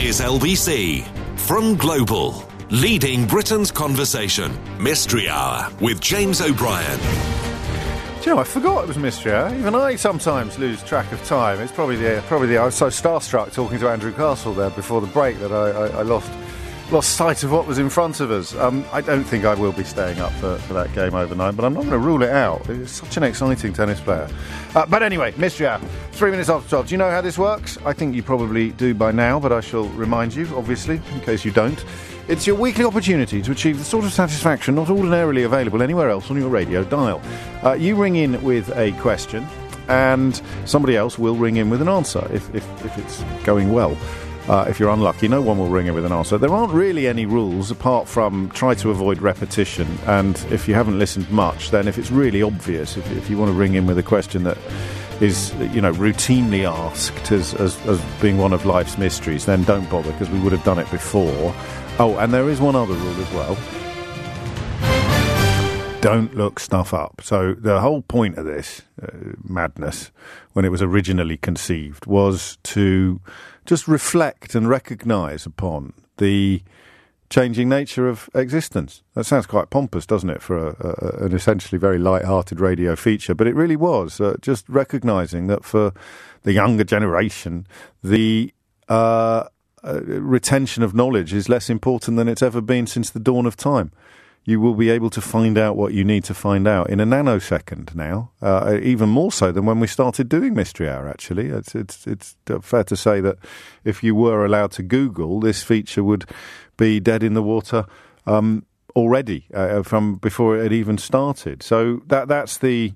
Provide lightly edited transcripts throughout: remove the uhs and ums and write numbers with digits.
is LBC. From Global, leading Britain's conversation. Mystery Hour with James O'Brien. Do you know, I forgot it was Mystery Hour. Even I sometimes lose track of time. It's probably the I was so starstruck talking to Andrew Castle there before the break that I lost sight of what was in front of us. I don't think I will be staying up for that game overnight, but I'm not going to rule it out. He's such an exciting tennis player. But anyway, Mystery Hour, 3 minutes after 12. Do you know how this works? I think you probably do by now, but I shall remind you, obviously, in case you don't. It's your weekly opportunity to achieve the sort of satisfaction not ordinarily available anywhere else on your radio dial. You ring in with a question, and somebody else will ring in with an answer if it's going well. If you're unlucky, no one will ring in with an answer. There aren't really any rules apart from try to avoid repetition, and if you haven't listened much, then if it's really obvious, if you want to ring in with a question that is, routinely asked as being one of life's mysteries, then don't bother, because we would have done it before. Oh, and there is one other rule as well. Don't look stuff up. So the whole point of this madness, when it was originally conceived, was to just reflect and recognise upon the changing nature of existence. That sounds quite pompous, doesn't it, for an essentially very light-hearted radio feature, but it really was just recognising that for the younger generation, the retention of knowledge is less important than it's ever been since the dawn of time. You will be able to find out what you need to find out in a nanosecond now, even more so than when we started doing Mystery Hour, actually. It's fair to say that if you were allowed to Google, this feature would be dead in the water already from before it had even started. So that's the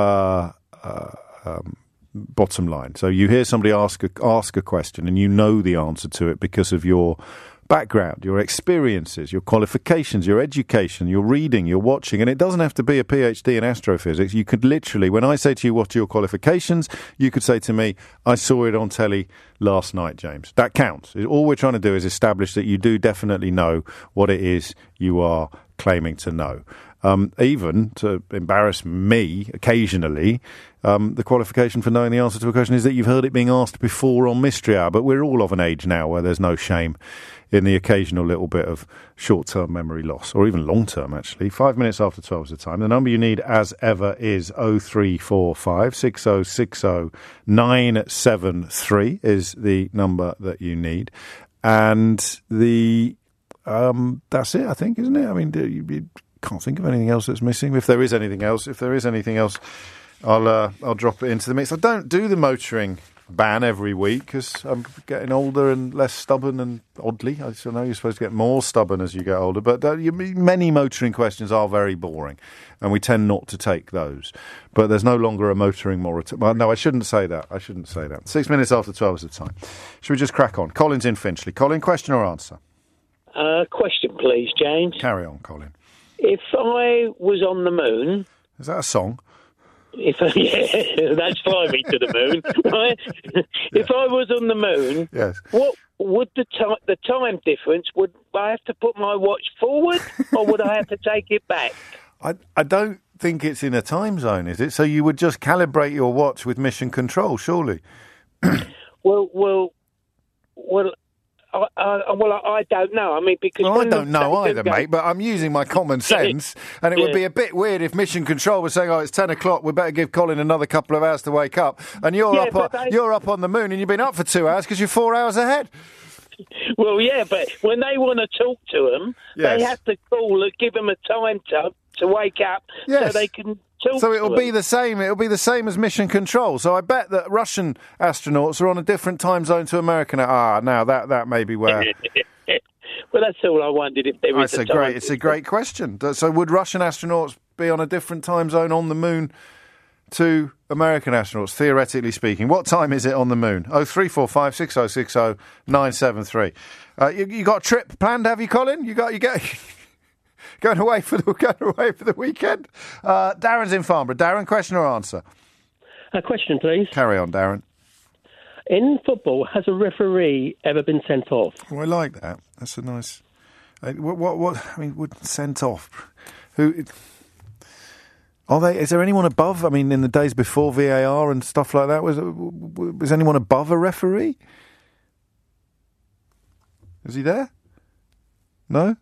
bottom line. So you hear somebody ask a question and you know the answer to it because of your background, your experiences, your qualifications, your education, your reading, your watching, and it doesn't have to be a PhD in astrophysics. You could literally, when I say to you, what are your qualifications, you could say to me, I saw it on telly last night, James. That counts. All we're trying to do is establish that you do definitely know what it is you are claiming to know. Even to embarrass me occasionally, the qualification for knowing the answer to a question is that you've heard it being asked before on Mystery Hour, but we're all of an age now where there's no shame in the occasional little bit of short-term memory loss, or even long-term, actually. 5 minutes after 12 is the time. The number you need, as ever, is 0345 6060 973 is the number that you need. And that's it, I think, isn't it? I mean, you can't think of anything else that's missing. If there is anything else, I'll drop it into the mix. I don't do the motoring ban every week because I'm getting older and less stubborn, and oddly, I know you're supposed to get more stubborn as you get older, but many motoring questions are very boring and we tend not to take those. But there's no longer a motoring moratorium. Well, no, I shouldn't say that. 6 minutes after 12 is the time. Should we just crack on? Colin's in Finchley. Colin, question or answer? Question, please, James. Carry on, Colin. If I was on the moon... Is that a song? That's Fly Me to the Moon, right? If I was on the moon, yes. What would the time difference? Would I have to put my watch forward, or would I have to take it back? I don't think it's in a time zone, is it? So you would just calibrate your watch with mission control, surely? Well, I don't know. I mean, because... Well, I don't know either, mate, but I'm using my common sense, and it would be a bit weird if Mission Control was saying, it's 10 o'clock, we better give Colin another couple of hours to wake up, and you're up on the moon, and you've been up for 2 hours because you're 4 hours ahead. Well, yeah, but when they want to talk to them, they have to call and give them a time to wake up so they can... So it'll be the same. It'll be the same as Mission Control. So I bet that Russian astronauts are on a different time zone to American. Now that may be where. Well, that's all I wondered. If there is it's a great question. So would Russian astronauts be on a different time zone on the moon to American astronauts, theoretically speaking? What time is it on the moon? 0345 6060 973. You got a trip planned, have you, Colin? You get. Going away for the weekend. Darren's in Farnborough. Darren, question or answer? A question, please. Carry on, Darren. In football, has a referee ever been sent off? Oh, I like that. That's a nice... What? I mean, would sent off? Who... Are they? Is there anyone above? I mean, in the days before VAR and stuff like that, was anyone above a referee? Is he there? No?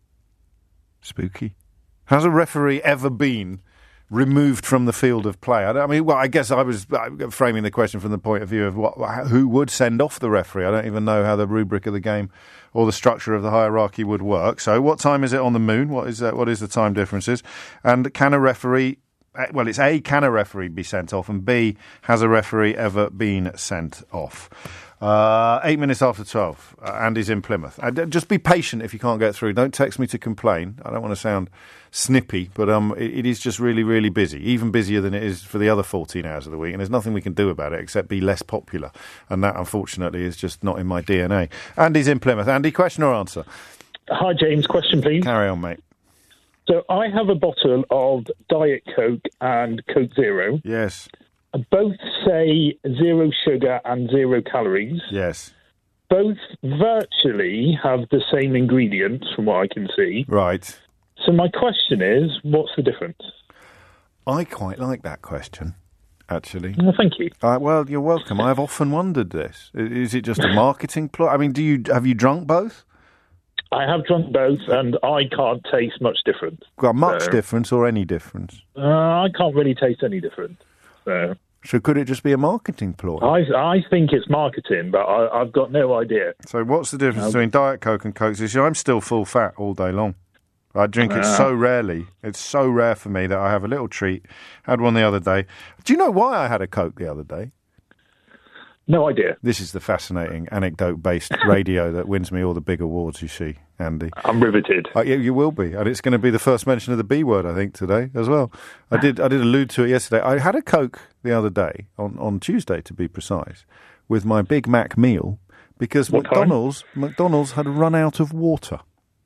Spooky. Has a referee ever been removed from the field of play? I guess I was framing the question from the point of view of who would send off the referee. I don't even know how the rubric of the game or the structure of the hierarchy would work. So what time is it on the moon? What is the time differences? And can a referee... Well, it's A, can a referee be sent off? And B, has a referee ever been sent off? 8 minutes after 12. Andy's in Plymouth. Just be patient if you can't get through. Don't text me to complain. I don't want to sound snippy, but it is just really, really busy. Even busier than it is for the other 14 hours of the week. And there's nothing we can do about it except be less popular. And that, unfortunately, is just not in my DNA. Andy's in Plymouth. Andy, question or answer? Hi, James. Question, please. Carry on, mate. So I have a bottle of Diet Coke and Coke Zero. Yes. Both say 0 sugar and 0 calories. Yes. Both virtually have the same ingredients, from what I can see. Right. So my question is, what's the difference? I quite like that question, actually. Well, thank you. Well, you're welcome. I've often wondered this. Is it just a marketing plot? I mean, have you drunk both? I have drunk both, and I can't taste much difference. Well, much difference or any difference? I can't really taste any difference. So could it just be a marketing ploy? I think it's marketing, but I've got no idea. So what's the difference between Diet Coke and Coke Zero? I'm still full fat all day long. I drink it so rarely. It's so rare for me that I have a little treat. Had one the other day. Do you know why I had a Coke the other day? No idea. This is the fascinating anecdote-based radio that wins me all the big awards, you see, Andy. I'm riveted. You will be. And it's going to be the first mention of the B word, I think, today as well. I did allude to it yesterday. I had a Coke the other day, on Tuesday to be precise, with my Big Mac meal because McDonald's had run out of water.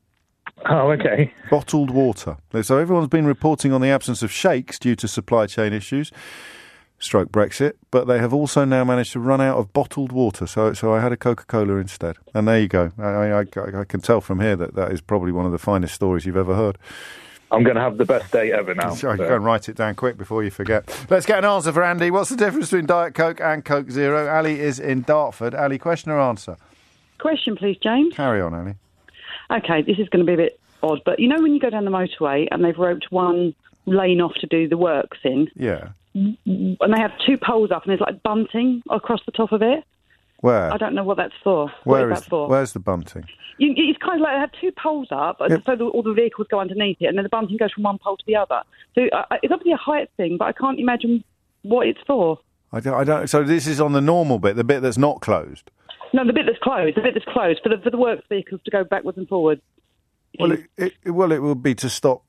Oh, okay. Bottled water. So everyone's been reporting on the absence of shakes due to supply chain issues. Stroke Brexit, but they have also now managed to run out of bottled water. So I had a Coca-Cola instead. And there you go. I can tell from here that is probably one of the finest stories you've ever heard. I'm going to have the best day ever now. So. Go and write it down quick before you forget. Let's get an answer for Andy. What's the difference between Diet Coke and Coke Zero? Ali is in Dartford. Ali, question or answer? Question, please, James. Carry on, Ali. OK, this is going to be a bit odd, but you know when you go down the motorway and they've roped one lane off to do the works in? Yeah. And they have 2 poles up and there's like bunting across the top of it. Where? I don't know what that's for. Where is that for? Where's the bunting? It's kind of like they have 2 poles up so all the vehicles go underneath it and then the bunting goes from one pole to the other. So it's obviously a height thing, but I can't imagine what it's for. I don't. So this is on the normal bit, the bit that's not closed? No, the bit that's closed. The bit that's closed for the works vehicles to go backwards and forwards. Well, it will be to stop.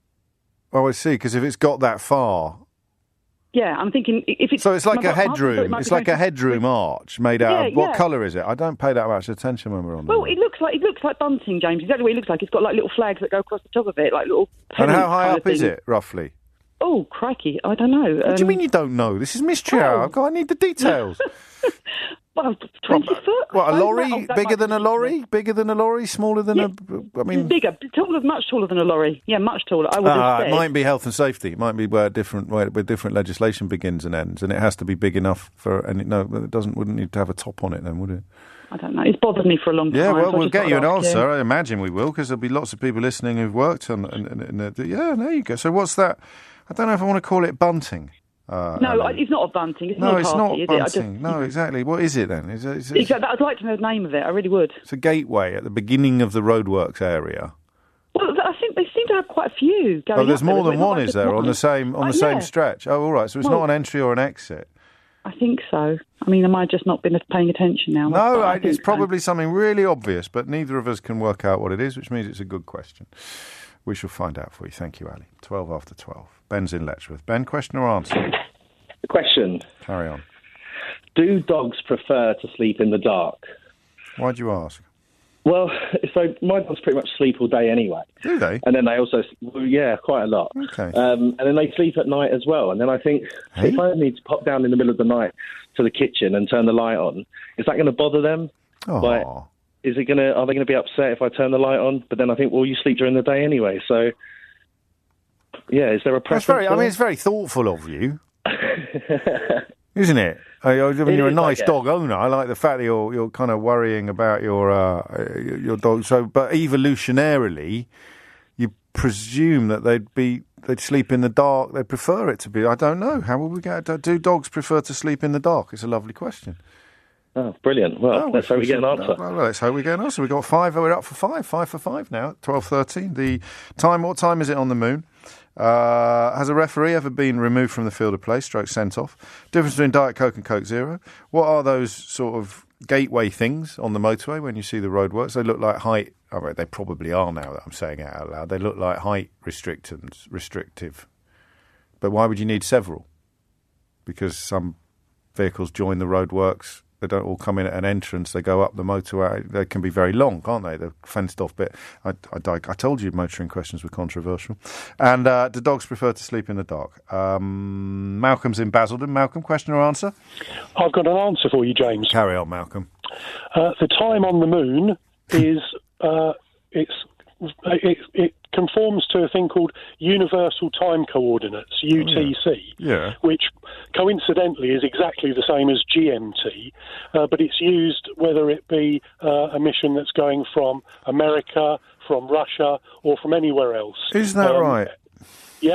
Oh, I see, because if it's got that far... Yeah, I'm thinking if it's... So it's like a headroom. It's like a headroom arch made out of... What colour is it? I don't pay that much attention when we're on the road. It looks like bunting, James. Exactly what it looks like. It's got like little flags that go across the top of it, like little... And how high up is it, roughly? Oh, crikey. I don't know. What do you mean you don't know? This is mystery hour. I need the details. Well, 20 foot? What, a lorry? Bigger than a lorry? Bigger than a lorry? Smaller than I mean... Bigger. Much taller than a lorry. Yeah, much taller, I would have said. It might be health and safety. It might be where different legislation begins and ends, and it has to be big enough for... And wouldn't need to have a top on it then, would it? I don't know. It's bothered me for a long time. Yeah, well, we'll get you an answer. I imagine we will, because there'll be lots of people listening who've worked on... Yeah, there you go. So what's that? I don't know if I want to call it bunting. No, it's not a bunting. It's not bunting. No, exactly. What is it then? Exactly. I'd like to know the name of it. I really would. It's a gateway at the beginning of the roadworks area. Well, I think they seem to have quite a few going. Oh, there's more than one, is there, one. on the same stretch? Oh, all right. So it's not an entry or an exit. I think so. I mean, I might have just not been paying attention now. No, it's probably something really obvious, but neither of us can work out what it is, which means it's a good question. We shall find out for you. Thank you, Ali. 12 after 12. Ben's in Letchworth. Ben, question or answer? Question. Carry on. Do dogs prefer to sleep in the dark? Why'd you ask? Well, so my dogs pretty much sleep all day anyway. Do they? And then they also, quite a lot. Okay. And then they sleep at night as well. And then I think, if I need to pop down in the middle of the night to the kitchen and turn the light on, is that going to bother them? Oh. Like, are they going to be upset if I turn the light on? But then I think, well, you sleep during the day anyway. So, yeah, is there a preference? It's very thoughtful of you. Isn't it? I mean, you're a nice dog owner. I like the fact that you're kind of worrying about your dog. So, but evolutionarily, you presume that they'd sleep in the dark. They prefer it to be. I don't know. How will we get? Do dogs prefer to sleep in the dark? It's a lovely question. Oh, brilliant. Well, let's hope we get an answer. Well, let's hope we get an answer. We've got 5. We're up for 5. 5 for 5 now. 12:13. The time. What time is it on the moon? Has a referee ever been removed from the field of play, stroke sent off? Difference between Diet Coke and Coke Zero. What are those sort of gateway things on the motorway when you see the roadworks? They look like height. Oh, right, they probably are now that I'm saying it out loud. They look like height restrictive. But why would you need several? Because some vehicles join the roadworks. They don't all come in at an entrance. They go up the motorway. They can be very long, can't they? The fenced-off bit. I told you motoring questions were controversial. And do dogs prefer to sleep in the dark? Malcolm's in Basildon. Malcolm, question or answer? I've got an answer for you, James. Carry on, Malcolm. The time on the moon is it conforms to a thing called Universal Time Coordinates, UTC, which coincidentally is exactly the same as GMT, but it's used whether it be a mission that's going from America, from Russia, or from anywhere else. Is that right? Yeah,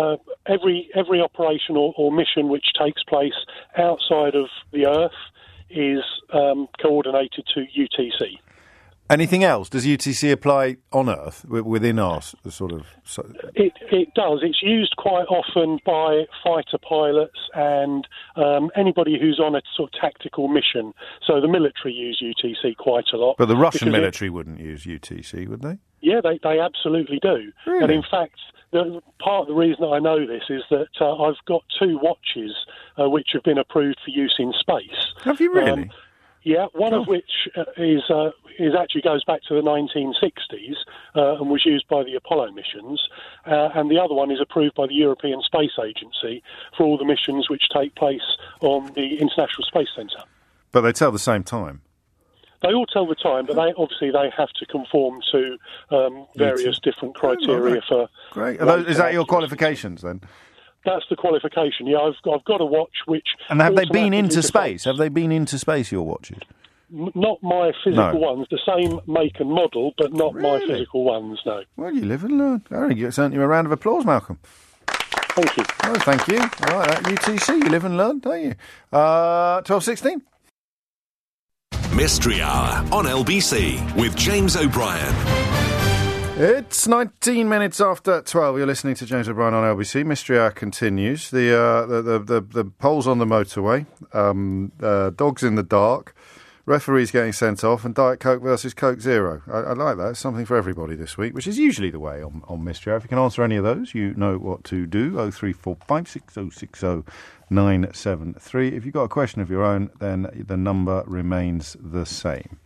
every operation or mission which takes place outside of the Earth is coordinated to UTC. Anything else? Does UTC apply on Earth, within our sort of... It does. It's used quite often by fighter pilots and anybody who's on a sort of tactical mission. So the military use UTC quite a lot. But the Russian military wouldn't use UTC, would they? Yeah, they absolutely do. Really? And in fact, part of the reason I know this is that I've got 2 watches which have been approved for use in space. Have you really? Yeah, one of which is actually goes back to the 1960s and was used by the Apollo missions, and the other one is approved by the European Space Agency for all the missions which take place on the International Space Centre. But they tell the same time. They all tell the time, but they have to conform to various different criteria for. Great. Is that your qualifications then? That's the qualification. Yeah, I've got a watch which. And have they been into space? Have they been into space, your watches? Not my physical ones. The same make and model, but not my physical ones. No. Well, you live and learn. I think it's earned you a round of applause, Malcolm. Thank you. Oh, thank you. All right, UTC, you live and learn, don't you? 12:16. Mystery Hour on LBC with James O'Brien. It's 19 minutes after 12. You're listening to James O'Brien on LBC. Mystery Hour continues. The polls on the motorway, dogs in the dark, referees getting sent off, and Diet Coke versus Coke Zero. I like that. It's something for everybody this week, which is usually the way on Mystery Hour. If you can answer any of those, you know what to do. 0345 6060 973. If you've got a question of your own, then the number remains the same.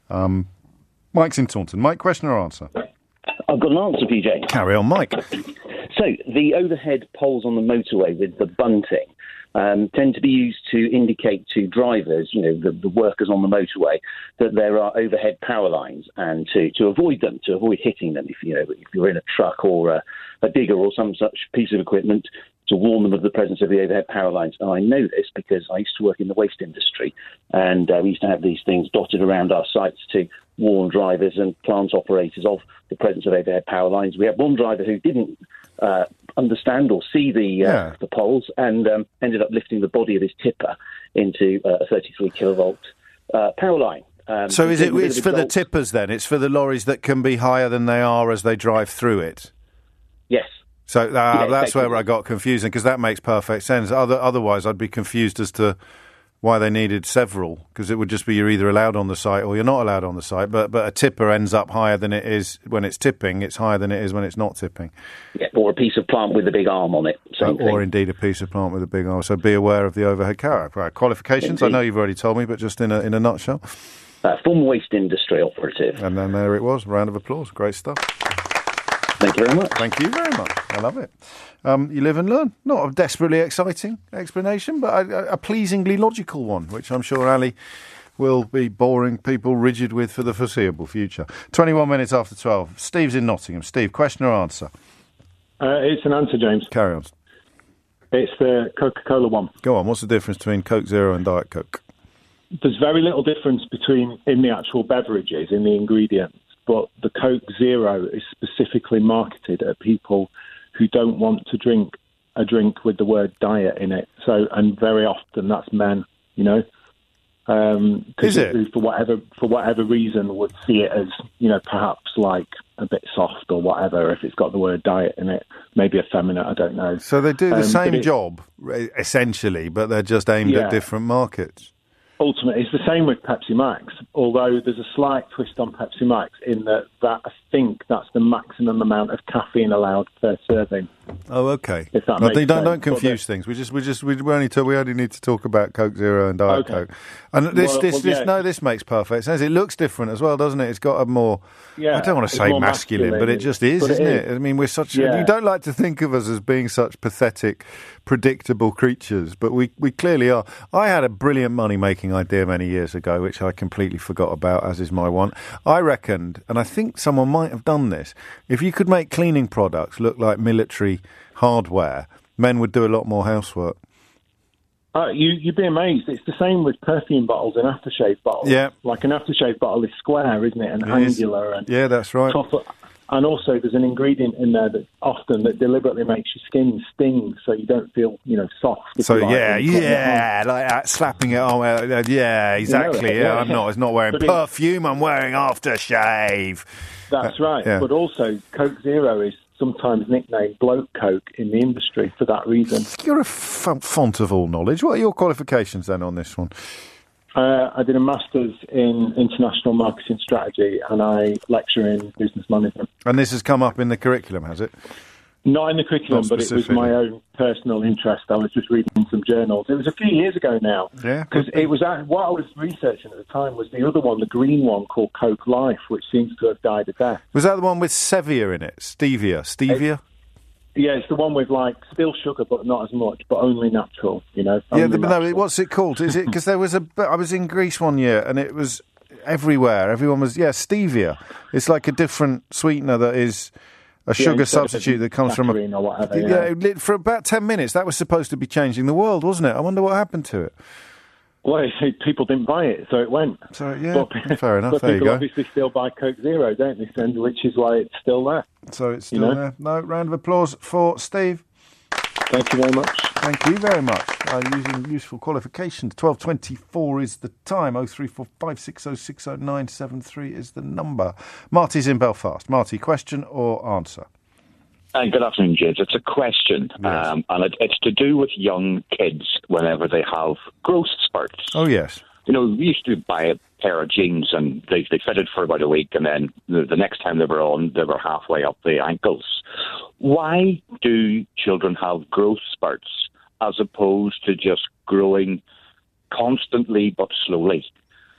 Mike's in Taunton. Mike, question or answer? I've got an answer, PJ. Carry on, Mike. So, the overhead poles on the motorway with the bunting tend to be used to indicate to drivers, the workers on the motorway, that there are overhead power lines, and to avoid them, to avoid hitting them if you're in a truck or a digger or some such piece of equipment, to warn them of the presence of the overhead power lines. And I know this because I used to work in the waste industry, and we used to have these things dotted around our sites to warn drivers and plant operators of the presence of overhead power lines. We had one driver who didn't understand or see the poles and ended up lifting the body of his tipper into a 33 kilovolt power line. So it's for the tippers then? It's for the lorries that can be higher than they are as they drive through it? Yes. So that's where I got confusing, because that makes perfect sense. Otherwise, I'd be confused as to why they needed several, because it would just be you're either allowed on the site or you're not allowed on the site. But a tipper ends up higher than it is when it's tipping. It's higher than it is when it's not tipping. Yeah, or a piece of plant with a big arm on it. Or indeed a piece of plant with a big arm. So be aware of the overhead carrier. Right, qualifications, indeed. I know you've already told me, but just in a nutshell. Former waste industry operative. And then there it was. Round of applause. Great stuff. Thank you very much. Thank you very much. I love it. You live and learn. Not a desperately exciting explanation, but a pleasingly logical one, which I'm sure Ali will be boring people rigid with for the foreseeable future. 21 minutes after 12. Steve's in Nottingham. Steve, question or answer? It's an answer, James. Carry on. It's the Coca-Cola one. Go on, what's the difference between Coke Zero and Diet Coke? There's very little difference in the actual beverages, in the ingredients, but the Coke Zero is specifically marketed at people who don't want to drink a drink with the word diet in it. So, and very often that's men, you know. Is it? For whatever reason would see it as, you know, perhaps like a bit soft or whatever if it's got the word diet in it, maybe effeminate, I don't know. So they do the same job essentially, but they're just aimed at different markets. Ultimately, it's the same with Pepsi Max, although there's a slight twist on Pepsi Max in that I think that's the maximum amount of caffeine allowed per serving. Oh, okay. If that makes sense. Don't confuse things. We only need to talk about Coke Zero and Diet Coke. And this makes perfect sense. It looks different as well, doesn't it? It's got a more, I don't want to say masculine, but it just is, isn't it? I mean, we're such. You don't like to think of us as being such pathetic, predictable creatures, but we clearly are. I had a brilliant money-making idea many years ago, which I completely forgot about, as is my want. I reckoned, and I think someone might have done this, if you could make cleaning products look like military hardware, men would do a lot more housework. You'd be amazed. It's the same with perfume bottles and aftershave bottles. Yeah. Like an aftershave bottle is square, isn't it? And angular. And yeah, that's right. And also there's an ingredient in there that deliberately makes your skin sting so you don't feel, you know, soft. So, like that, slapping it on. Yeah, exactly. You know, I'm not wearing perfume, I'm wearing aftershave. That's right. Yeah. But also, Coke Zero is sometimes nicknamed bloke Coke in the industry for that reason. You're a font of all knowledge. What are your qualifications then on this one? I did a Master's in International Marketing Strategy and I lecture in Business Management. And this has come up in the curriculum, has it? Not in the curriculum, but it was my own personal interest. I was just reading some journals. It was a few years ago now. Yeah. Because it was what I was researching at the time was the other one, the green one called Coke Life, which seems to have died a death. Was that the one with stevia in it? Stevia? Yeah, it's the one with, like, still sugar, but not as much, but only natural, you know. No, what's it called? Is it, because I was in Greece one year, and it was everywhere. Everyone was, stevia. It's like a different sweetener that is a sugar substitute that comes from or whatever. For about 10 minutes, that was supposed to be changing the world, wasn't it? I wonder what happened to it. Well, people didn't buy it, so it went. So, fair enough. But there you people go. obviously still buy Coke Zero, don't they, which is why it's still there. So it's still there. No, round of applause for Steve. Thank you very much. Thank you very much. Using useful qualifications. 12:24 is the time. 03456060973 is the number. Marty's in Belfast. Marty, question or answer? Good afternoon, James. It's a question, yes. And it's to do with young kids whenever they have growth spurts. Oh, yes. You know, we used to buy a pair of jeans and they fitted for about a week, and then the next time they were on, they were halfway up the ankles. Why do children have growth spurts as opposed to just growing constantly but slowly?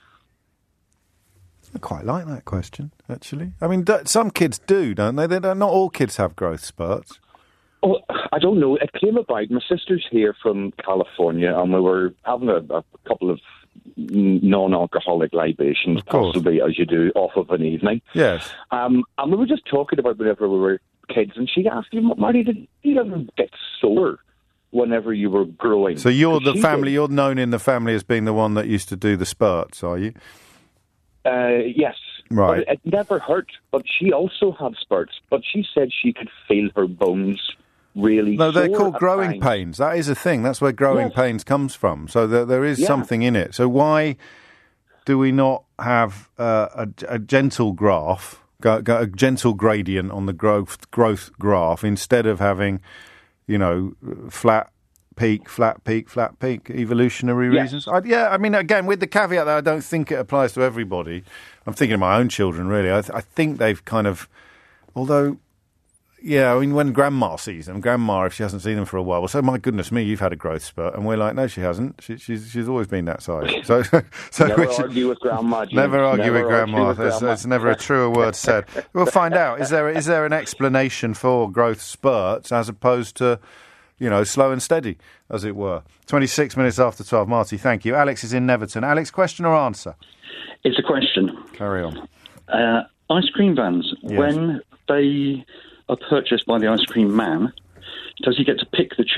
I quite like that question, actually. I mean, some kids do, don't they? Not all kids have growth spurts. Oh, I don't know. It came about. My sister's here from California, and we were having a couple of non-alcoholic libations, possibly as you do, off of an evening. Yes. And we were just talking about whenever we were kids, and she asked me, Marty, did you ever get sore whenever you were growing? So you're you're known in the family as being the one that used to do the spurts, are you? Yes. Right. But it never hurt, but she also had spurts, but she said she could feel her bones really No, they're sore called at growing times. pains. That is a thing. That's where growing pains comes from. So there is something in it. So why do we not have a gentle graph, a gentle gradient on the growth graph instead of having, flat peak, flat peak, flat peak, evolutionary reasons? I mean, again, with the caveat that I don't think it applies to everybody. I'm thinking of my own children, really. I think they've kind of, although... Yeah, I mean, when Grandma sees them, Grandma, if she hasn't seen them for a while, will say, "My goodness me, you've had a growth spurt," and we're like, "No, she hasn't. She's always been that size." So never argue with Grandma. James. Never argue with Grandma. There's never a truer word said. We'll find out. Is there an explanation for growth spurts as opposed to, slow and steady, as it were? 26 minutes after 12. Marty, thank you. Alex is in Neverton. Alex, question or answer? It's a question. Carry on. Ice cream vans, when they are purchased by the ice cream man, does he get to pick the tune,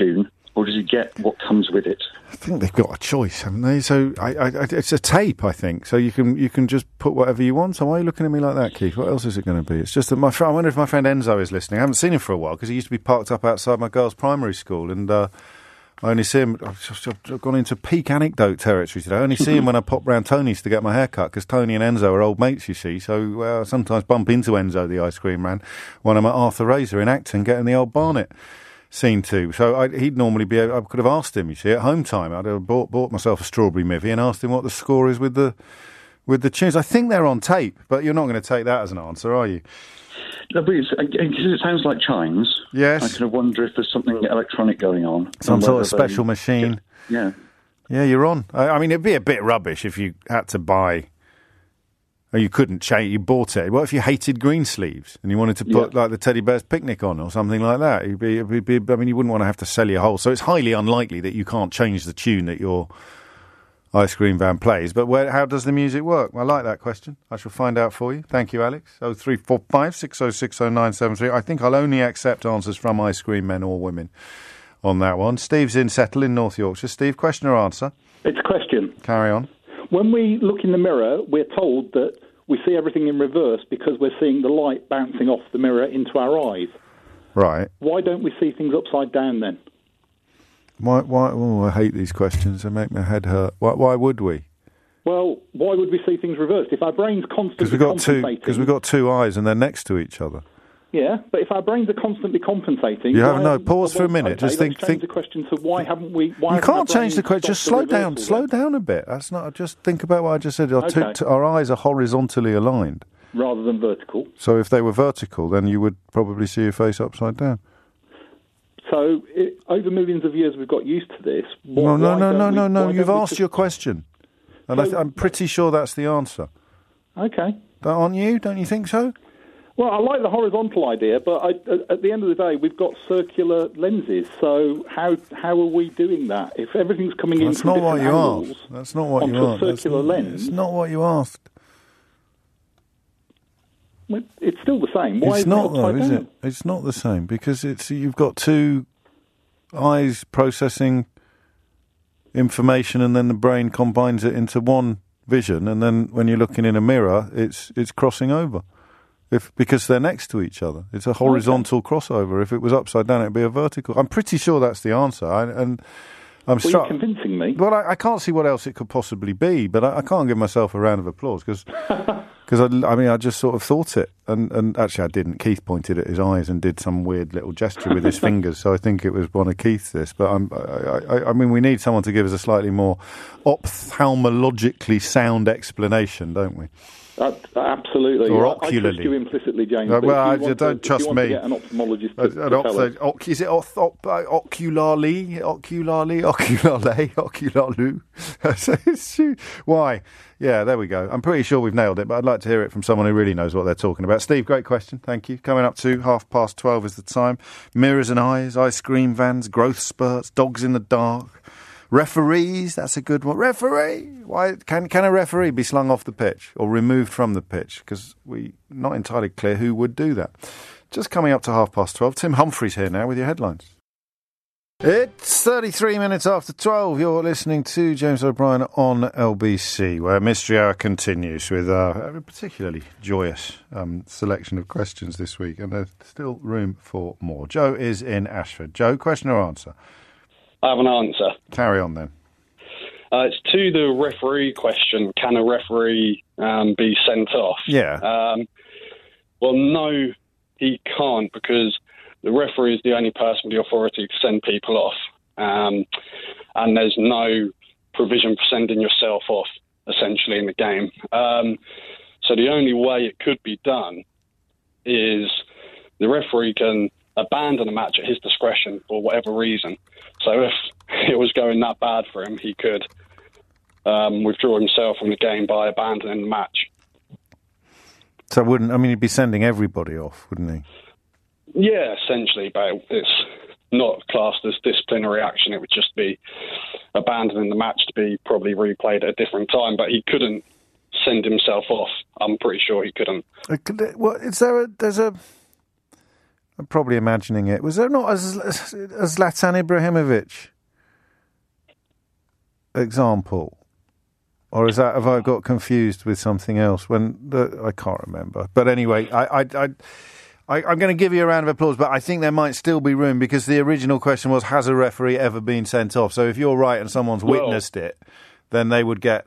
or does he get what comes with it? I think they've got a choice, haven't they? So it's a tape, I think. So you can just put whatever you want. So why are you looking at me like that, Keith? What else is it going to be? It's just that I wonder if my friend Enzo is listening. I haven't seen him for a while because he used to be parked up outside my girls' primary school, and I only see him. I've gone into peak anecdote territory today. I only see him when I pop round Tony's to get my hair cut, because Tony and Enzo are old mates, you see. So I sometimes bump into Enzo, the ice cream man, when I'm at Arthur Razor in Acton getting the old Barnet scene too. So he'd normally be. I could have asked him, you see, at home time. I'd have bought myself a strawberry mivvy and asked him what the score is with the tunes. I think they're on tape, but you're not going to take that as an answer, are you? No, but it sounds like chimes. Yes. I kind of wonder if there's something electronic going on. Some sort of special machine. Yeah. Yeah, you're on. I mean, it'd be a bit rubbish if you had to buy... Or you couldn't change, you bought it. What if you hated Greensleeves and you wanted to put like the Teddy Bear's Picnic on or something like that? It'd be, I mean, you wouldn't want to have to sell your whole... So it's highly unlikely that you can't change the tune that your ice cream van plays. But how does the music work? I like that question. I shall find out for you. Thank you, Alex. 0345 606 0973. I think I'll only accept answers from ice cream men or women on that one. Steve's in Settle in North Yorkshire. Steve, question or answer? It's a question. Carry on. When we look in the mirror, we're told that we see everything in reverse because we're seeing the light bouncing off the mirror into our eyes. Right. Why don't we see things upside down then? Why? Oh, I hate these questions. They make my head hurt. Why would we? Well, why would we see things reversed? If our brain's constantly compensating... Because we've got two eyes and they're next to each other. Yeah, but if our brains are constantly compensating... You haven't... No, pause for a minute. Okay, just think the question to why haven't we... You can't change the question. Just slow down. Slow down a bit. That's not... Just think about what I just said. Our eyes are horizontally aligned. Rather than vertical. So if they were vertical, then you would probably see your face upside down. So over millions of years we've got used to this. No. You've asked your question. And I'm pretty sure that's the answer. Okay. Aren't you? Don't you think so? Well, I like the horizontal idea, but at the end of the day, we've got circular lenses. So how are we doing that? If everything's coming in from different angles... That's not what you asked. Onto a circular lens... It's not what you asked. Well, it's still the same. Why it's not, though, is it? It's not the same, because you've got two eyes processing information and then the brain combines it into one vision, and then when you're looking in a mirror, it's crossing over. Because they're next to each other. It's a horizontal crossover. If it was upside down, it'd be a vertical. I'm pretty sure that's the answer. I'm struck. You're convincing me. Well, I can't see what else it could possibly be, but I can't give myself a round of applause because I just sort of thought it. And actually I didn't. Keith pointed at his eyes and did some weird little gesture with his fingers, so I think it was one of Keith's this. But I mean, we need someone to give us a slightly more ophthalmologically sound explanation, don't we? Absolutely. Or ocularly. I trust you implicitly, James. Well, don't trust me. To get an ophthalmologist to tell us. Is it ocularly? Why? Yeah, there we go. I'm pretty sure we've nailed it, but I'd like to hear it from someone who really knows what they're talking about. Steve, great question. Thank you. Coming up to 12:30 is the time. Mirrors and eyes, ice cream vans, growth spurts, dogs in the dark. Referees, that's a good one. Referee! Why can a referee be slung off the pitch or removed from the pitch? Because we're not entirely clear who would do that. Just coming up to 12:30. Tim Humphreys here now with your headlines. It's 33 minutes after 12. You're listening to James O'Brien on LBC, where Mystery Hour continues with a particularly joyous selection of questions this week, and there's still room for more. Joe is in Ashford. Joe, question or answer? I have an answer. Carry on then. It's to the referee question. Can a referee be sent off? Yeah. Well, no, he can't, because the referee is the only person with the authority to send people off. And there's no provision for sending yourself off, essentially, in the game. So the only way it could be done is the referee can abandon a match at his discretion for whatever reason. So if it was going that bad for him, he could withdraw himself from the game by abandoning the match. So he'd be sending everybody off, wouldn't he? Yeah, essentially, but it's not classed as disciplinary action. It would just be abandoning the match to be probably replayed at a different time, but he couldn't send himself off. I'm pretty sure he couldn't. Well, I'm probably imagining it. Was there not a Zlatan Ibrahimovic example? Or have I got confused with something else? I can't remember. But anyway, I'm going to give you a round of applause, but I think there might still be room because the original question was, has a referee ever been sent off? So if you're right and someone's witnessed it, then they'd get.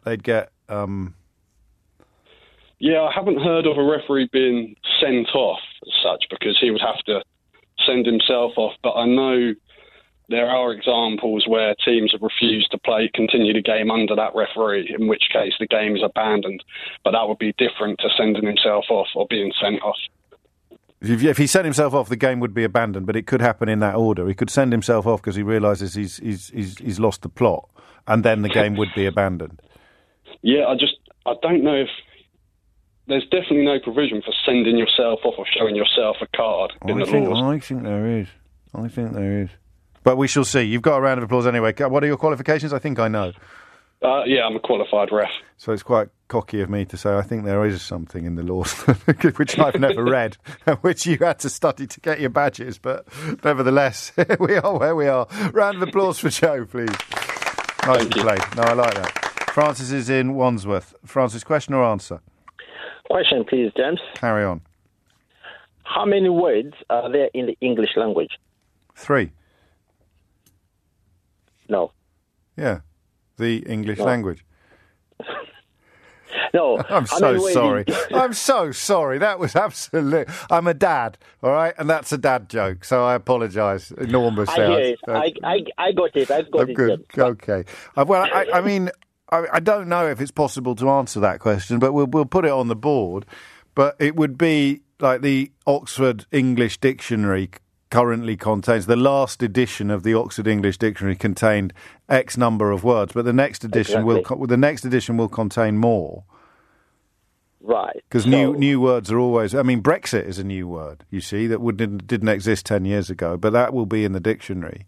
Yeah, I haven't heard of a referee being sent off as such because he would have to send himself off. But I know there are examples where teams have refused to continue the game under that referee, in which case the game is abandoned. But that would be different to sending himself off or being sent off. If he sent himself off, the game would be abandoned, but it could happen in that order. He could send himself off because he realises he's lost the plot, and then the game would be abandoned. Yeah, I don't know if... There's definitely no provision for sending yourself off or showing yourself a card in the laws. I think there is. But we shall see. You've got a round of applause anyway. What are your qualifications? I think I know. Yeah, I'm a qualified ref. So it's quite cocky of me to say I think there is something in the laws which I've never read, which you had to study to get your badges. But nevertheless, we are where we are. Round of applause for Joe, please. Nicely played. No, I like that. Francis is in Wandsworth. Francis, question or answer? Question, please, James. Carry on. How many words are there in the English language? 3. No. Yeah, the English language. No. I'm so sorry. I'm so sorry. That was absolute. I'm a dad, all right? And that's a dad joke, so I apologise enormously. I hear it. I got it. I've got it. Good. Okay. Well, I mean... I don't know if it's possible to answer that question, but we'll put it on the board. But it would be like the Oxford English Dictionary currently contains, the last edition of the Oxford English Dictionary contained X number of words, but the next edition will contain more. Right. Because new words are always... I mean, Brexit is a new word, you see, that didn't exist 10 years ago, but that will be in the dictionary.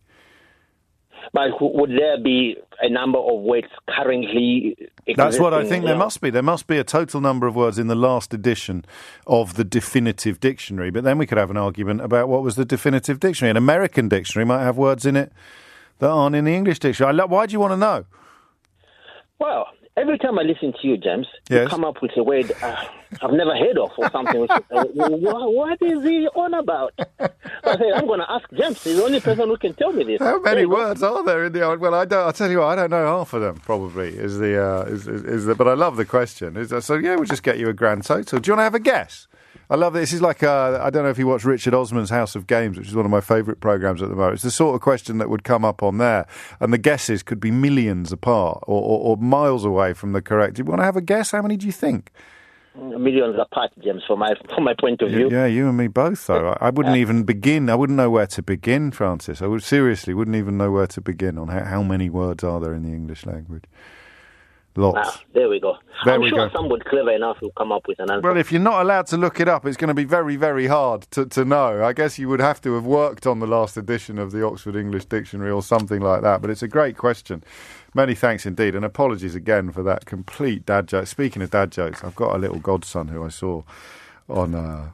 But would there be a number of words currently existing? That's what I think there must be. There must be a total number of words in the last edition of the definitive dictionary. But then we could have an argument about what was the definitive dictionary. An American dictionary might have words in it that aren't in the English dictionary. Why do you want to know? Well, every time I listen to you, James, you come up with a word I've never heard of or something. What is he on about? I say, I'm going to ask James. He's the only person who can tell me this. How many words are there in the... Well, I'll tell you what, I don't know half of them, probably, is the... But I love the question. So, yeah, we'll just get you a grand total. Do you want to have a guess? I love this. This is like, I don't know if you watch Richard Osman's House of Games, which is one of my favourite programmes at the moment. It's the sort of question that would come up on there, and the guesses could be millions apart or miles away from the correct. Do you want to have a guess? How many do you think? Millions apart, James, from my point of view. Yeah, you and me both, though. I wouldn't even begin. I wouldn't know where to begin, Francis. I wouldn't even know where to begin on how many words are there in the English language. Lots. There we go. I'm sure someone clever enough will come up with an answer. Well, if you're not allowed to look it up, it's going to be very, very hard to know. I guess you would have to have worked on the last edition of the Oxford English Dictionary or something like that. But it's a great question. Many thanks indeed. And apologies again for that complete dad joke. Speaking of dad jokes, I've got a little godson who I saw on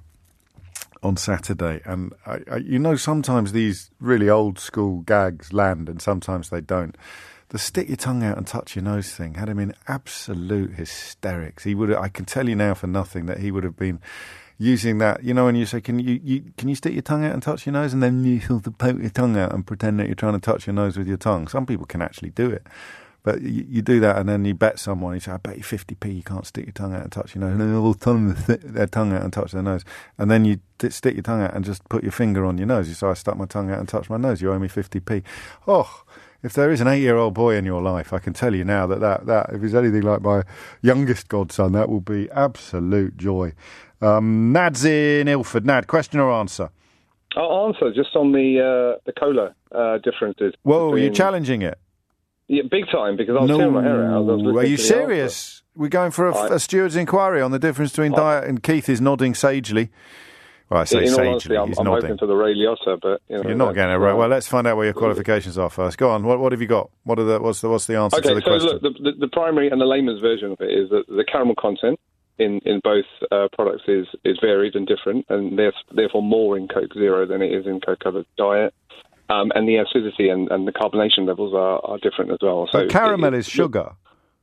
Saturday. And, sometimes these really old school gags land and sometimes they don't. The stick your tongue out and touch your nose thing had him in absolute hysterics. I can tell you now for nothing that he would have been using that. You know, when you say, can you stick your tongue out and touch your nose? And then you sort of poke your tongue out and pretend that you're trying to touch your nose with your tongue. Some people can actually do it. But you do that and then you bet someone, you say, I bet you 50p you can't stick your tongue out and touch your nose. And then they'll all stick their tongue out and touch their nose. And then you stick your tongue out and just put your finger on your nose. You say, I stuck my tongue out and touched my nose. You owe me 50p. Oh... If there is an 8-year-old boy in your life, I can tell you now that if he's anything like my youngest godson, that will be absolute joy. Nad's in Ilford. Nad, question or answer? I'll answer, just on the cola differences. Whoa, you're challenging it? Yeah, big time, because I was tearing my hair out. Are you serious? We're going for a steward's inquiry on the difference between diet, and Keith is nodding sagely. Well, I say sagely, I'm hoping for the Ray Liotta, but... You're not getting it right. Well, let's find out what your qualifications are first. Go on, what have you got? What's the answer to the question? Okay, so look, the primary and the layman's version of it is that the caramel content in both products is varied and different, and therefore more in Coke Zero than it is in Coca-Cola Diet. And the acidity and the carbonation levels are different as well. So caramel is sugar?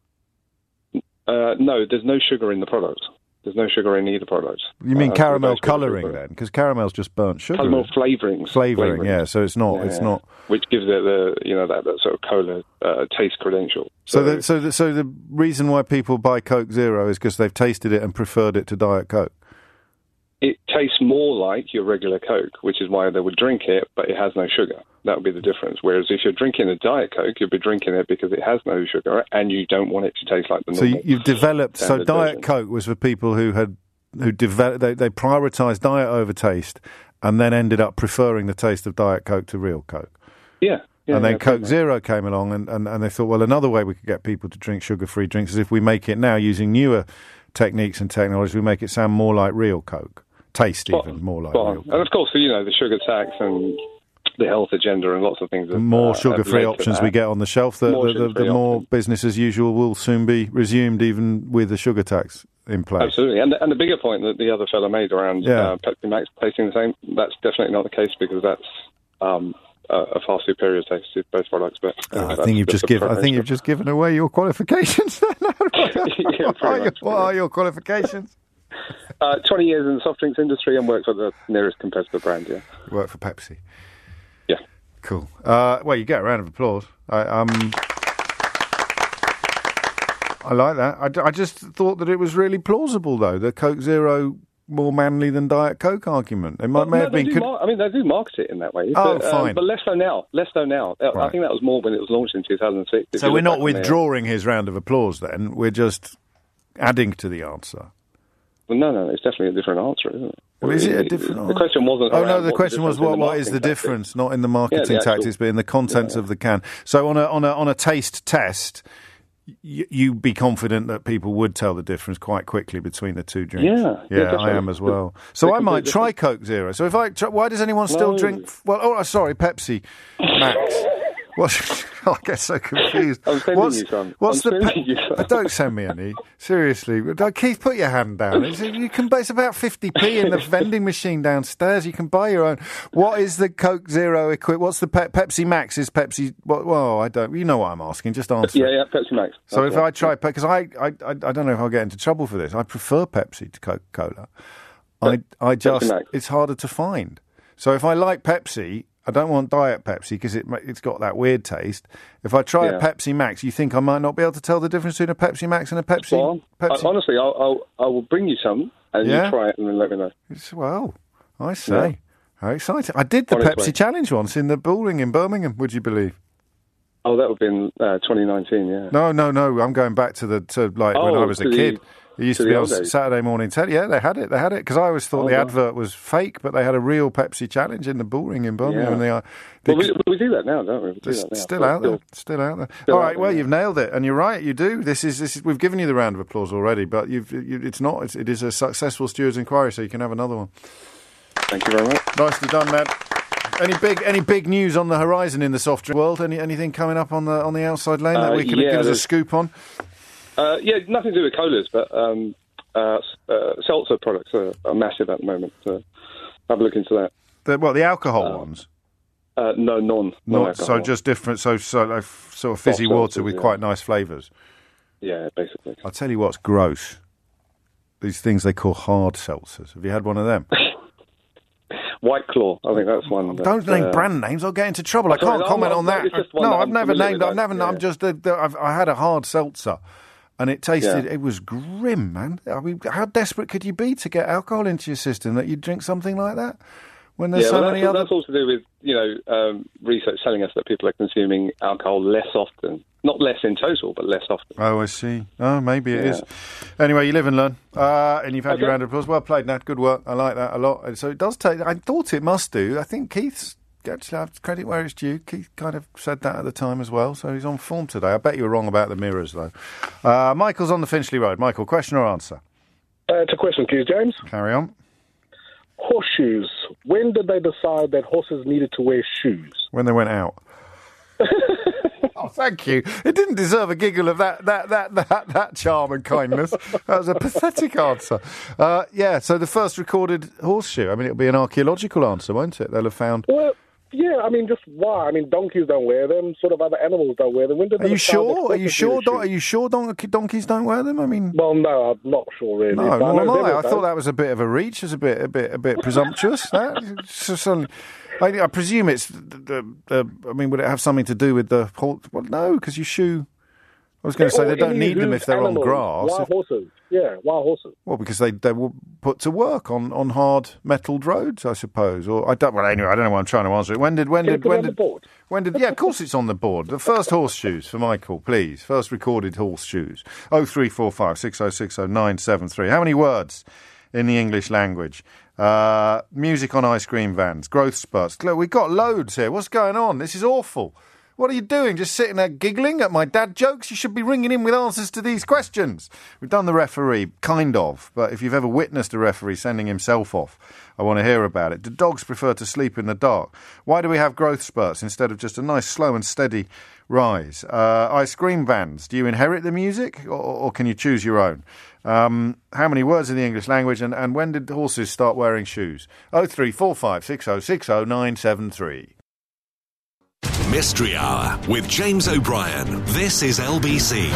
No, there's no sugar in the product. There's no sugar in either product. You mean caramel colouring then? Because caramel's just burnt sugar. Caramel flavorings. Flavouring, yeah. So it's not. It's not. Which gives it that sort of cola taste credential. So the reason why people buy Coke Zero is because they've tasted it and preferred it to Diet Coke. It tastes more like your regular Coke, which is why they would drink it, but it has no sugar. That would be the difference. Whereas if you're drinking a Diet Coke, you'll be drinking it because it has no sugar, and you don't want it to taste like the normal. So you've developed. So Diet version. Coke was for people who developed. They prioritised diet over taste, and then ended up preferring the taste of Diet Coke to real Coke. Yeah. And then Coke Zero came along, and they thought, well, another way we could get people to drink sugar-free drinks is if we make it now using newer techniques and technologies, we make it sound more like real Coke. Taste even more like real Coke. And of course, the sugar tax and the health agenda and lots of things. The more sugar-free options we get on the shelf, the more business as usual will soon be resumed, even with the sugar tax in place. Absolutely. And the bigger point that the other fellow made around Pepsi Max tasting the same, that's definitely not the case, because that's a far superior taste to both products. But I think you've just given away your qualifications. What are your qualifications? 20 years in the soft drinks industry and worked for the nearest competitor brand, yeah. You work for Pepsi? Yeah. Cool. Well, you get a round of applause. I like that. I just thought that it was really plausible, though, the Coke Zero more manly than Diet Coke argument. It may have been... they do market it in that way. Fine. But less so now. Right. I think that was more when it was launched in 2006. So we're not withdrawing his round of applause, then? We're just adding to the answer? Well, no, it's definitely a different answer, isn't it? Well, is it a different answer? The question wasn't... Oh, no, the question was what is the difference, not in the marketing tactics, but in the contents of the can. So on a taste test, you'd be confident that people would tell the difference quite quickly between the two drinks. Yeah, I am as well. So I might try Coke Zero. So why does anyone still drink... Well, sorry, Pepsi Max. I get so confused. I'm sending you some. Don't send me any. Seriously. Keith, put your hand down. It's about 50p in the vending machine downstairs. You can buy your own. What is the Coke Zero equivalent? What's the Pepsi Max? Is Pepsi... Well, I don't... You know what I'm asking. Just answer. Yeah, Pepsi Max. So if I try... Because I don't know if I'll get into trouble for this. I prefer Pepsi to Coca-Cola. It's harder to find. So if I like Pepsi... I don't want Diet Pepsi because it's got that weird taste. If I try a Pepsi Max, you think I might not be able to tell the difference between a Pepsi Max and a Pepsi? Well, honestly, I will bring you some and you try it and then let me know. Well, I say. Yeah. How exciting. I did the Pepsi Challenge once in the Bullring in Birmingham, would you believe? Oh, that would have been 2019, yeah. No. I'm going back to when I was a kid. It used to be on Saturday morning telly. Yeah, they had it. Because I always thought the advert was fake, but they had a real Pepsi Challenge in the Bullring in Birmingham. Yeah. We do that now, don't we? We do that now. Still out there. All right, well, you've nailed it, and you're right. You do. This is. We've given you the round of applause already, but it is a successful Stewards' inquiry, so you can have another one. Thank you very much. Nicely done, man. Any big news on the horizon in the soft drink world? Anything coming up on the outside lane that we can give us a scoop on? Nothing to do with colas, but seltzer products are massive at the moment. So have a look into that. The alcohol ones? No, non-alcohol. So just different, so sort of fizzy water with quite nice flavours. Yeah, basically. I'll tell you what's gross. These things they call hard seltzers. Have you had one of them? White Claw, I think that's one. Don't name brand names. I'll get into trouble. I can't comment on that. I've never named. I'm just. I had a hard seltzer, and it tasted. It was grim, man. I mean, how desperate could you be to get alcohol into your system that you'd drink something like that? When there's so many other. That's all to do with research telling us that people are consuming alcohol less often. Not less in total, but less often. Oh, I see. Oh, maybe it is. Anyway, you live and learn. And you've had your round of applause. Well played, Nat. Good work. I like that a lot. So it does take... I thought it must do. I think Keith's... Actually, I have credit where it's due. Keith kind of said that at the time as well. So he's on form today. I bet you were wrong about the mirrors, though. Michael's on the Finchley Road. Michael, question or answer? It's a question, please, James. Carry on. Horseshoes. When did they decide that horses needed to wear shoes? When they went out. Oh, thank you. It didn't deserve a giggle of that charm and kindness. That was a pathetic answer. So the first recorded horseshoe. I mean, it'll be an archaeological answer, won't it? They'll have found... Well, yeah, I mean, just why? I mean, donkeys don't wear them. Sort of other animals don't wear them. Are you sure? Are you sure donkeys don't wear them? I mean... Well, no, I'm not sure, really. No, I thought that was a bit of a reach. It was a bit presumptuous. I presume it's... I mean, would it have something to do with the... Well, no, because you shoe... I was going to say they don't need them if they're on grass. Wild horses. Yeah, wild horses. Well, because they were put to work on hard metalled roads, I suppose. Or I don't. Well, anyway, I don't know why I'm trying to answer it. When did? Yeah, of course it's on the board. The first horseshoes for Michael, please. First recorded horseshoes. 0345 6060 973. How many words in the English language? Music on ice cream vans. Growth spurts. Look, we've got loads here. What's going on? This is awful. What are you doing? Just sitting there giggling at my dad jokes? You should be ringing in with answers to these questions. We've done the referee, kind of, but if you've ever witnessed a referee sending himself off, I want to hear about it. Do dogs prefer to sleep in the dark? Why do we have growth spurts instead of just a nice, slow and steady rise? Ice cream vans, do you inherit the music or can you choose your own? How many words in the English language and when did horses start wearing shoes? 0345 6060 973. Mystery Hour with James O'Brien. This is LBC.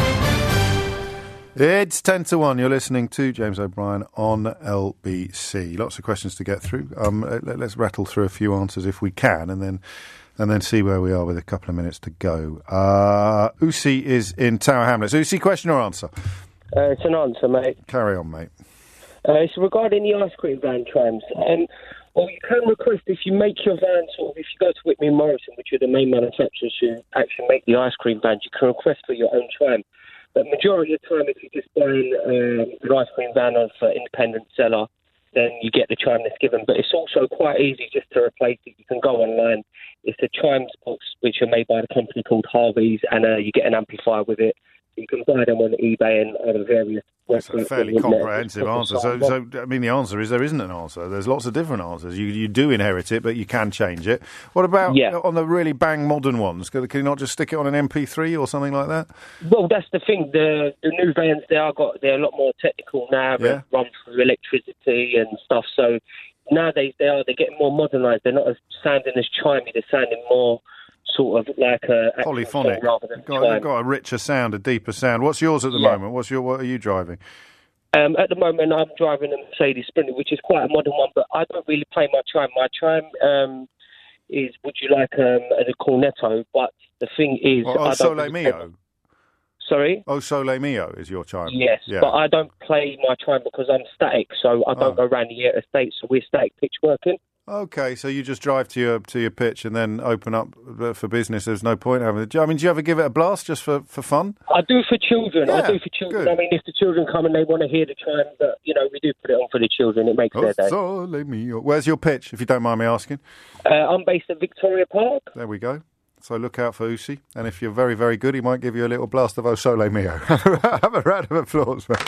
It's 10 to 1. You're listening to James O'Brien on LBC. Lots of questions to get through. Let's rattle through a few answers if we can, and then see where we are with a couple of minutes to go. Usi is in Tower Hamlets. Usi, question or answer? It's an answer, mate. Carry on, mate. It's regarding the ice cream van trams. Well, you can request if you make your van if you go to Whitney and Morrison, which are the main manufacturers who actually make the ice cream vans, you can request for your own tram. But majority of the time, if you're just buying an ice cream van off an independent seller, then you get the tram that's given. But it's also quite easy just to replace it. You can go online. It's the trams box, which are made by a company called Harvey's, and you get an amplifier with it. You can buy them on eBay and other various websites. That's a fairly comprehensive answer. So, I mean, the answer is there isn't an answer. There's lots of different answers. You do inherit it, but you can change it. What about on the really bang modern ones? Can you not just stick it on an MP3 or something like that? Well, that's the thing. The new vans, they're a lot more technical now. They run through electricity and stuff. So nowadays they're getting more modernised. They're not as sounding as chimey. They're sounding more sort of like a polyphonic rather than got a richer sound, a deeper sound. What's yours at the moment? What are you driving? At the moment, I'm driving a Mercedes Sprinter, which is quite a modern one, but I don't really play my chime. My chime is Would You Like a Cornetto, but the thing is... Sole Mio? Sorry? Oh, Sole Mio is your chime? Yes, but I don't play my chime because I'm static, so I don't go around the estate, so we're static pitch working. Okay, so you just drive to your pitch and then open up for business. There's no point having it. I mean, do you ever give it a blast just for fun? I do for children. Yeah, Good. I mean, if the children come and they want to hear the chime, but we do put it on for the children. It makes their day. Sole Mio. Where's your pitch, if you don't mind me asking? I'm based at Victoria Park. There we go. So look out for Usi, and if you're very, very good, he might give you a little blast of Sole Mio. Have a round of applause, mate.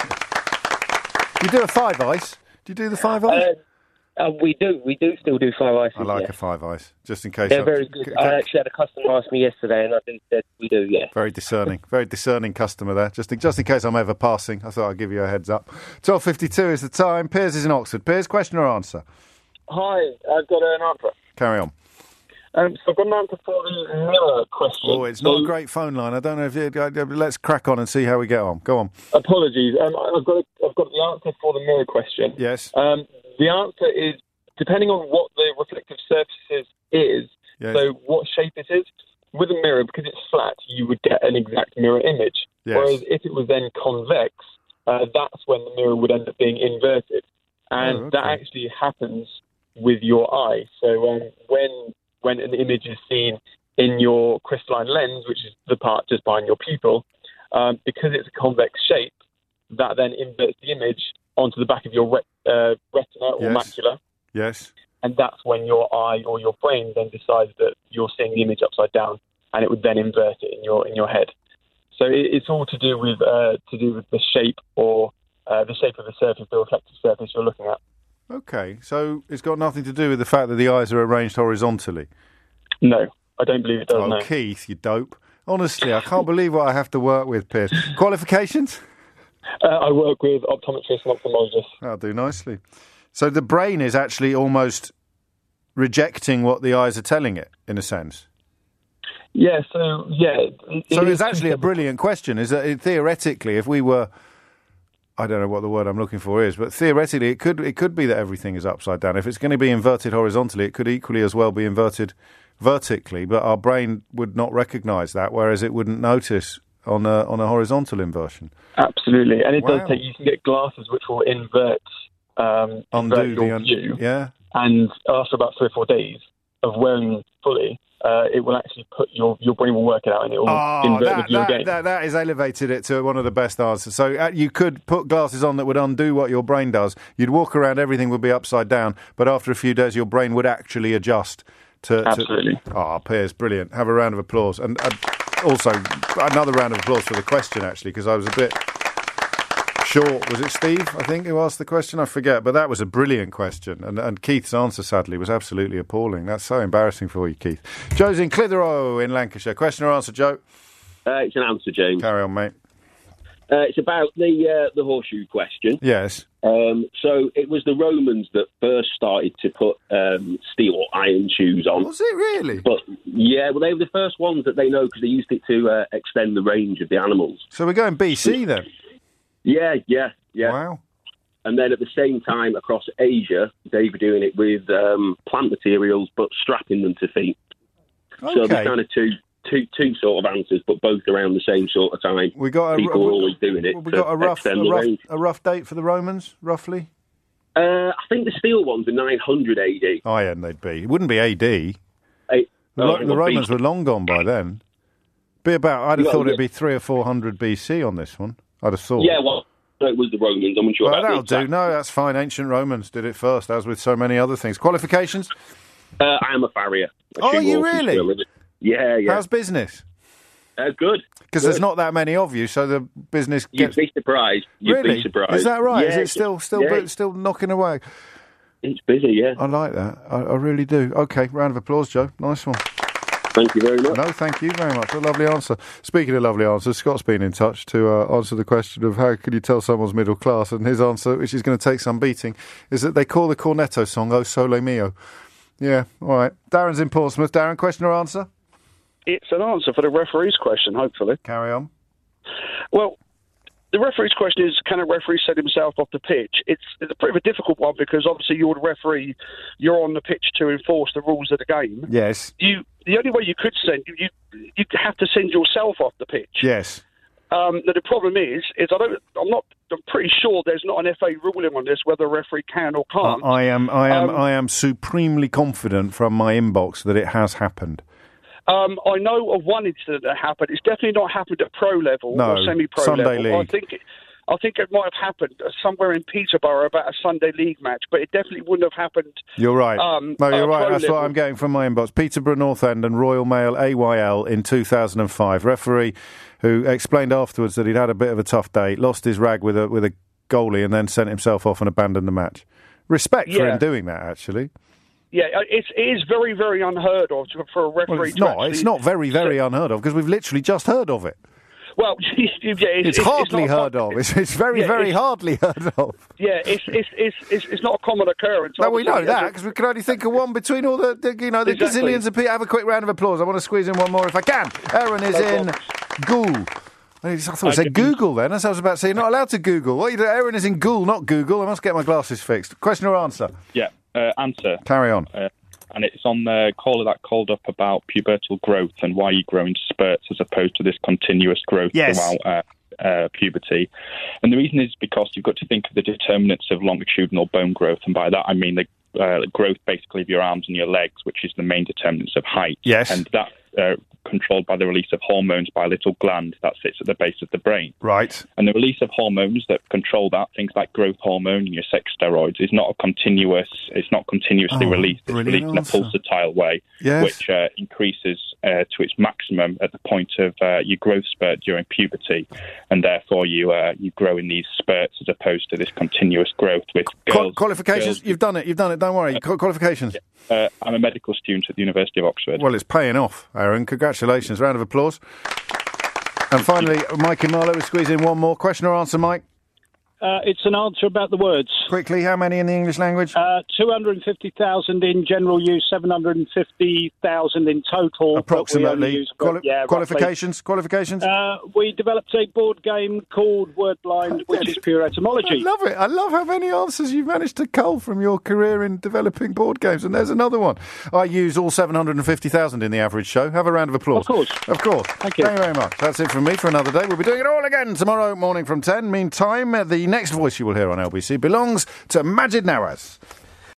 You do a 5 ice? Do you do the 5 ice? We do still do 5 ices. I like a 5 ice, just in case. They're very good. I actually had a customer ask me yesterday, and I think that we do, yeah. Very discerning customer there. Just in case I'm ever passing, I thought I'd give you a heads up. 12:52 is the time. Piers is in Oxford. Piers, question or answer? Hi, I've got an answer. Carry on. So I've got an answer for the Miller question. Oh, it's not a great phone line. I don't know if let's crack on and see how we get on. Go on. Apologies. I've got the answer for the Miller question. Yes. The answer is depending on what the reflective surfaces is. Yes. So what shape it is. With a mirror, because it's flat, you would get an exact mirror image. Yes. Whereas if it was then convex, that's when the mirror would end up being inverted, and that actually happens with your eye. So when an image is seen in your crystalline lens, which is the part just behind your pupil, because it's a convex shape, that then inverts the image onto the back of your retina or macula. Yes. And that's when your eye or your brain then decides that you're seeing the image upside down, and it would then invert it in your head. So it's all to do with the shape or the shape of the surface, the reflective surface you're looking at. Okay, so it's got nothing to do with the fact that the eyes are arranged horizontally? No. I don't believe it does. No. Keith, you dope. Honestly, I can't believe what I have to work with, Piers. Qualifications? I work with optometrists and ophthalmologists. That'll do nicely. So the brain is actually almost rejecting what the eyes are telling it, in a sense. Yeah, so it's actually a brilliant question. Is that theoretically, if we were, I don't know what the word I'm looking for is, but theoretically, it could be that everything is upside down. If it's going to be inverted horizontally, it could equally as well be inverted vertically. But our brain would not recognise that, whereas it wouldn't notice on a horizontal inversion. Absolutely, and it does take. You can get glasses which will invert your view. Yeah, and after about 3 or 4 days of wearing fully. It will actually put your brain will work it out and it will invert the view again. That has elevated it to one of the best answers. So you could put glasses on that would undo what your brain does. You'd walk around, everything would be upside down, but after a few days your brain would actually adjust to... Absolutely. Piers, brilliant. Have a round of applause. And also, another round of applause for the question, actually, because I was a bit... short. Was it Steve, I think, who asked the question? I forget, but that was a brilliant question. And Keith's answer, sadly, was absolutely appalling. That's so embarrassing for you, Keith. Joe's in Clitheroe in Lancashire. Question or answer, Joe? It's an answer, James. Carry on, mate. It's about the horseshoe question. Yes. So it was the Romans that first started to put steel or iron shoes on. Was it really? But yeah, well, they were the first ones that they know because they used it to extend the range of the animals. So we're going BC then? Yeah. Wow. And then at the same time, across Asia, they were doing it with plant materials, but strapping them to feet. Okay. So there's kind of two sort of answers, but both around the same sort of time. People were always doing it. We got a rough date for the Romans, roughly. I think the steel ones are 900 AD. Oh, yeah, they'd be. It wouldn't be AD. The Romans were long gone by then. I'd have thought it'd be 300 or 400 BC on this one. I'd have thought. Yeah, well, it was the Romans. I'm unsure about that'll do. No, that's fine. Ancient Romans did it first, as with so many other things. Qualifications? I am a farrier. Oh, you really? Yeah. How's business? Good. Because there's not that many of you, so the business gets... You'd be surprised. Really? Be surprised. Is that right? Yeah, is it still knocking away? It's busy, yeah. I like that. I really do. Okay, round of applause, Joe. Nice one. Thank you very much. No, thank you very much. A lovely answer. Speaking of lovely answers, Scott's been in touch to answer the question of how can you tell someone's middle class, and his answer, which is going to take some beating, is that they call the Cornetto song O Sole Mio. Yeah, all right. Darren's in Portsmouth. Darren, question or answer? It's an answer for the referee's question, hopefully. Carry on. Well, the referee's question is, can a referee set himself off the pitch? It's a bit of a difficult one because obviously you're the referee, you're on the pitch to enforce the rules of the game. Yes. The only way you could send, you have to send yourself off the pitch. Yes. The problem is I'm pretty sure there's not an FA ruling on this whether a referee can or can't. I am supremely confident from my inbox that it has happened. I know of one incident that happened. It's definitely not happened at pro level or semi-pro Sunday level. League. I think it might have happened somewhere in Peterborough about a Sunday League match, but it definitely wouldn't have happened. You're right. No, you're right. That's level. what I'm getting from my inbox. Peterborough North End and Royal Mail AYL in 2005. Referee who explained afterwards that he'd had a bit of a tough day, lost his rag with a goalie, and then sent himself off and abandoned the match. Respect for him doing that, actually. Yeah, it is very, very unheard of for a referee. Well, it's not very, very unheard of because we've literally just heard of it. Well, it's hardly heard of. It's very, very hardly heard of. Yeah, it's not a common occurrence. No, we know that because we can only think of one between all the gazillions of people. Have a quick round of applause. I want to squeeze in one more if I can. Aaron is in Goole. I thought it said Google then. As I was about to say, you're not allowed to Google. What are you doing? Aaron is in Goole, not Google. I must get my glasses fixed. Question or answer? Yeah, answer. Carry on. And it's on the caller that called up about pubertal growth and why you grow in spurts as opposed to this continuous growth throughout puberty. And the reason is because you've got to think of the determinants of longitudinal bone growth, and by that I mean the growth basically of your arms and your legs, which is the main determinants of height. Yes. And that's controlled by the release of hormones by a little gland that sits at the base of the brain. Right. And the release of hormones that control that, things like growth hormone and your sex steroids, is not continuously released. It's released in a pulsatile way, which increases to its maximum at the point of your growth spurt during puberty, and therefore you grow in these spurts as opposed to this continuous growth with girls. Qualifications? You've done it. Don't worry. Qualifications? I'm a medical student at the University of Oxford. Well, it's paying off, Aaron. Congratulations. Round of applause. And finally, Mike in Marlow will squeeze in one more. Question or answer, Mike? It's an answer about the words. Quickly, how many in the English language? 250,000 in general use, 750,000 in total. Approximately. Qualifications? We developed a board game called Wordblind, which is pure etymology. I love it. I love how many answers you've managed to cull from your career in developing board games. And there's another one. I use all 750,000 in the average show. Have a round of applause. Of course. Thank you very much. That's it from me for another day. We'll be doing it all again tomorrow morning from 10. Meantime, the next voice you will hear on LBC belongs to Majid Nawaz.